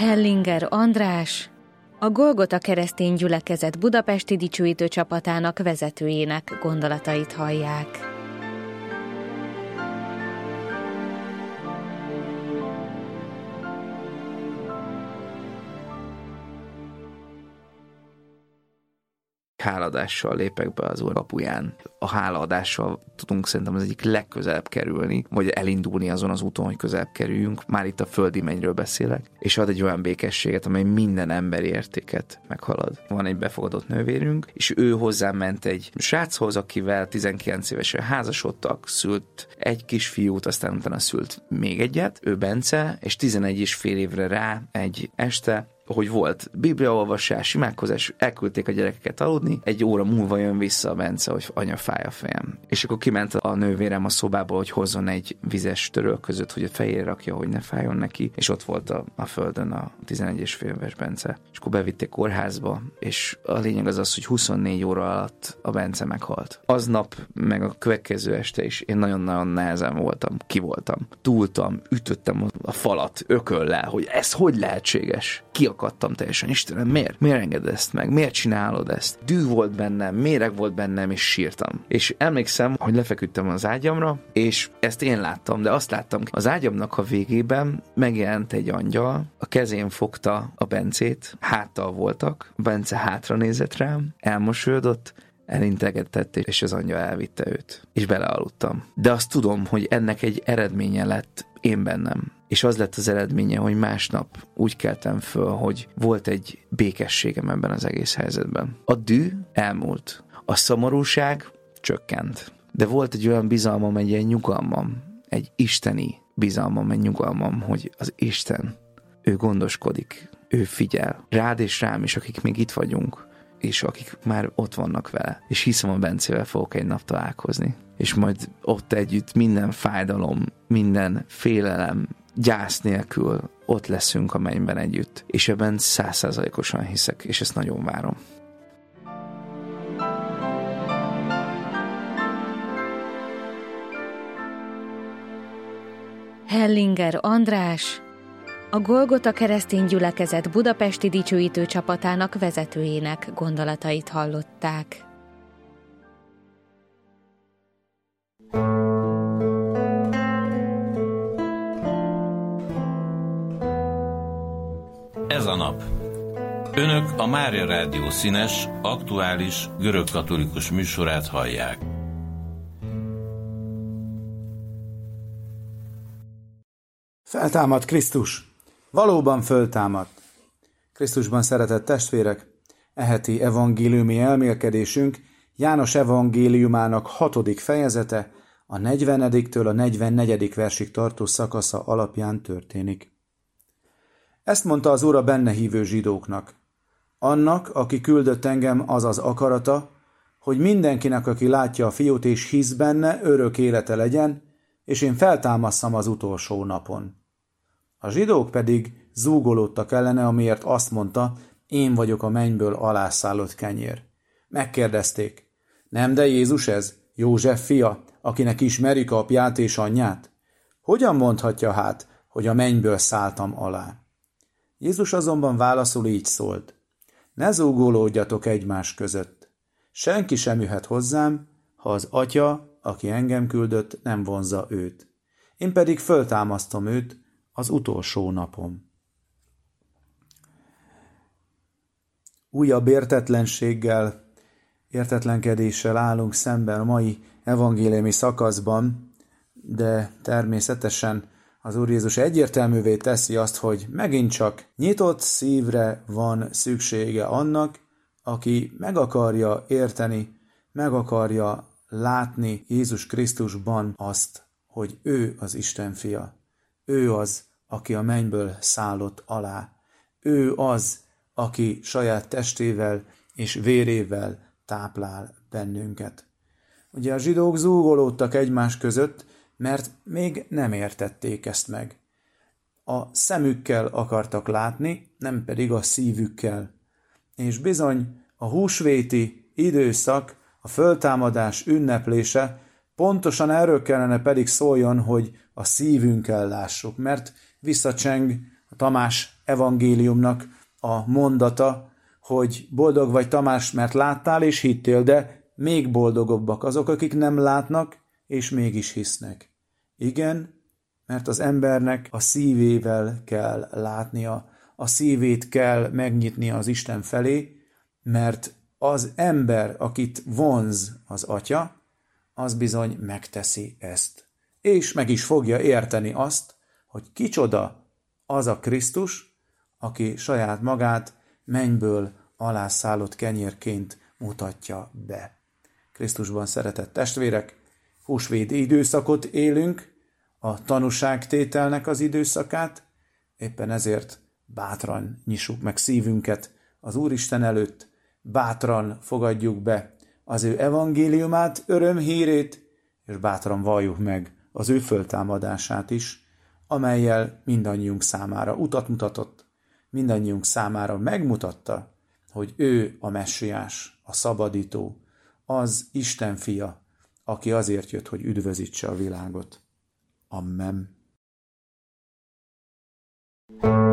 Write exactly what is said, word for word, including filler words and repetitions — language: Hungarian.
Hellinger András, a Golgota keresztény gyülekezet budapesti dicsőítő csapatának vezetőjének gondolatait hallják. Hálaadással lépek be az Úr kapuján. A hálaadással tudunk szerintem az egyik legközelebb kerülni, vagy elindulni azon az úton, hogy közelebb kerüljünk. Már itt a földi mennyről beszélek. És ad egy olyan békességet, amely minden emberi értéket meghalad. Van egy befogadott nővérünk, és ő hozzám ment egy sráchoz, akivel tizenkilenc évesen házasodtak, szült egy kisfiút, aztán utána szült még egyet, ő Bence, és tizenegy és fél évre rá egy este, hogy volt bibliaolvasás, imádkozás, elküldték a gyerekeket aludni, egy óra múlva jön vissza a Bence, hogy anya, fáj a fejem. És akkor kiment a nővérem a szobából, hogy hozzon egy vizes törölközőt, hogy a fejére rakja, hogy ne fájjon neki, és ott volt a, a földön a tizenegy és fél éves Bence. És akkor bevitték kórházba, és a lényeg az az, hogy huszonnégy óra alatt a Bence meghalt. Aznap, meg a következő este is én nagyon-nagyon nehezen voltam, ki voltam. Túltam, ütöttem a falat ököllel, hogy ez hogy lehetséges? Ki akadtam teljesen. Istenem, miért? Miért engeded ezt meg? Miért csinálod ezt? Dű volt bennem, méreg volt bennem, és sírtam. És emlékszem, hogy lefeküdtem az ágyamra, és ezt én láttam, de azt láttam, az ágyamnak a végében megjelent egy angyal, a kezén fogta a Bencét, háttal voltak, a Bence hátra nézett rám, elmosolyodott, elintegetett, és az angyal elvitte őt. És belealudtam. De azt tudom, hogy ennek egy eredménye lett én bennem. És az lett az eredménye, hogy másnap úgy keltem föl, hogy volt egy békességem ebben az egész helyzetben. A dű elmúlt. A szomorúság csökkent. De volt egy olyan bizalmam, egy ilyen nyugalmam, egy isteni bizalmam, egy nyugalmam, hogy az Isten, ő gondoskodik, ő figyel. Rád és rám is, akik még itt vagyunk, és akik már ott vannak vele. És hiszem, a Bencével fogok egy nap találkozni. És majd ott együtt minden fájdalom, minden félelem, gyász nélkül ott leszünk a mennyben együtt. És ebben százszázalékosan hiszek, és ezt nagyon várom. Hellinger András, a Golgota keresztény gyülekezet budapesti dicsőítő csapatának vezetőjének gondolatait hallották. Ez a nap. Önök a Mária Rádió színes, aktuális, görögkatolikus műsorát hallják. Feltámad Krisztus! Valóban föltámadt! Krisztusban szeretett testvérek, e heti evangéliumi elmélkedésünk János evangéliumának hatodik fejezete, a negyvenediktől a negyvennegyedik versig tartó szakasza alapján történik. Ezt mondta az Úr a benne hívő zsidóknak. Annak, aki küldött engem, az az akarata, hogy mindenkinek, aki látja a fiút és hisz benne, örök élete legyen, és én feltámasszam az utolsó napon. A zsidók pedig zúgolódtak ellene, amiért azt mondta, én vagyok a mennyből alászállott kenyér. Megkérdezték, nem de Jézus ez, József fia, akinek ismerik apját és anyját? Hogyan mondhatja hát, hogy a mennyből szálltam alá? Jézus azonban válaszul így szólt, ne zúgolódjatok egymás között. Senki sem jöhet hozzám, ha az Atya, aki engem küldött, nem vonzza őt. Én pedig föltámasztom őt az utolsó napon. Újabb értetlenséggel, értetlenkedéssel állunk szemben a mai evangéliumi szakaszban, de természetesen az Úr Jézus egyértelművé teszi azt, hogy megint csak nyitott szívre van szüksége annak, aki meg akarja érteni, meg akarja látni Jézus Krisztusban azt, hogy ő az Isten fia. Ő az, aki a mennyből szállott alá. Ő az, aki saját testével és vérével táplál bennünket. Ugye a zsidók zúgolódtak egymás között, mert még nem értették ezt meg. A szemükkel akartak látni, nem pedig a szívükkel. És bizony a húsvéti időszak, a föltámadás ünneplése pontosan erről kellene pedig szóljon, hogy a szívünkkel lássuk, mert visszacseng a Tamás evangéliumnak a mondata, hogy boldog vagy Tamás, mert láttál és hittél, de még boldogabbak azok, akik nem látnak és mégis hisznek. Igen, mert az embernek a szívével kell látnia, a szívét kell megnyitnia az Isten felé, mert az ember, akit vonz az Atya, az bizony megteszi ezt. És meg is fogja érteni azt, hogy kicsoda az a Krisztus, aki saját magát mennyből alászállott kenyérként mutatja be. Krisztusban szeretett testvérek, húsvéti időszakot élünk, a tanúságtételnek az időszakát, éppen ezért bátran nyissuk meg szívünket az Úristen előtt, bátran fogadjuk be az ő evangéliumát, örömhírét, és bátran valljuk meg az ő föltámadását is, amellyel mindannyiunk számára utat mutatott, mindannyiunk számára megmutatta, hogy ő a messiás, a szabadító, az Isten fia, aki azért jött, hogy üdvözítse a világot. Amen.